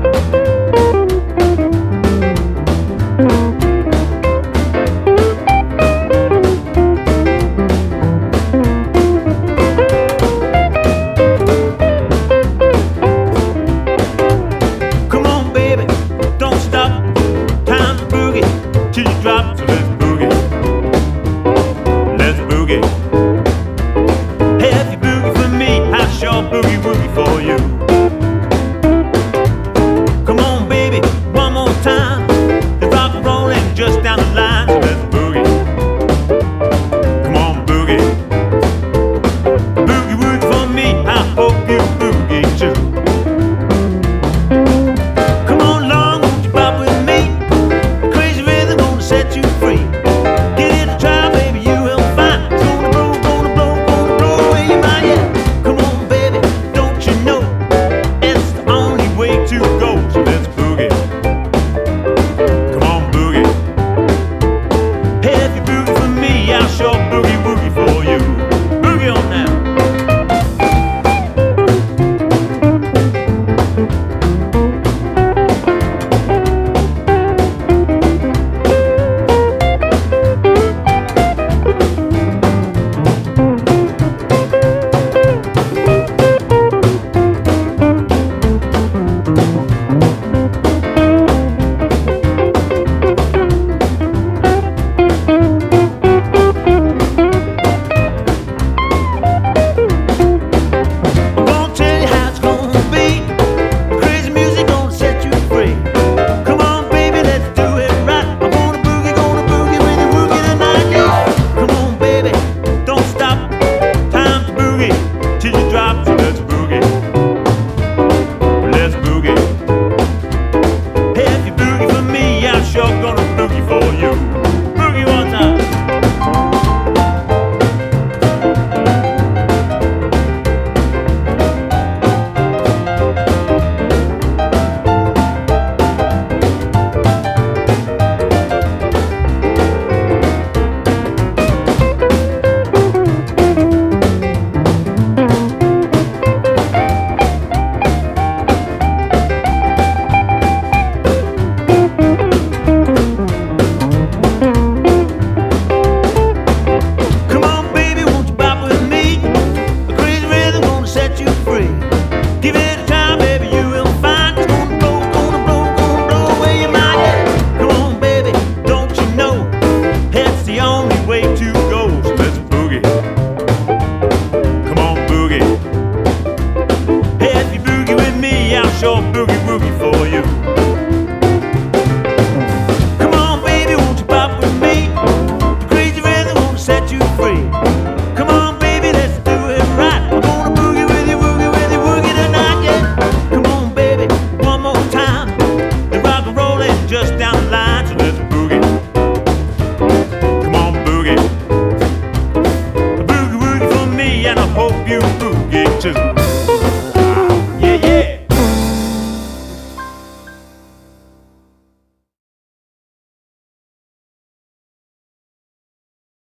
Till you drop, so let's boogie. Let's boogie. Hey, if you boogie for me, I'll sure boogie woogie for you. Come on, baby, one more time. The rock and rollin' just down the line, so let's boogie. Come on, boogie. Boogie woogie for me, I hope you boogie too. Set you free. Get in the trial, baby, you will find it's gonna blow away your mind, yeah. Come on, baby, don't you know it's the only way to go? So let's boogie. Come on, boogie. Hey, if you boogie for me, I'll sure boogie woogie for you. Boogie on now. Till you drop, so let's boogie. Let's boogie. Hey, if you boogie for me, I'm sure gonna boogie for you. Boogie one time. Give it a time, baby, you will find it's gonna blow away your mind, yeah. Come on, baby, don't you know it's the only way to go? So let's boogie. Come on, boogie. Hey, if you boogie with me, I'll sure boogie woogie for you. Come on, baby, won't you pop with me? The crazy rhythm won't set you free. Come on, baby, let's do it right. I'm gonna boogie with you, woogie tonight, yeah. Come on, baby, one more time. The rock and rollin' just down the line.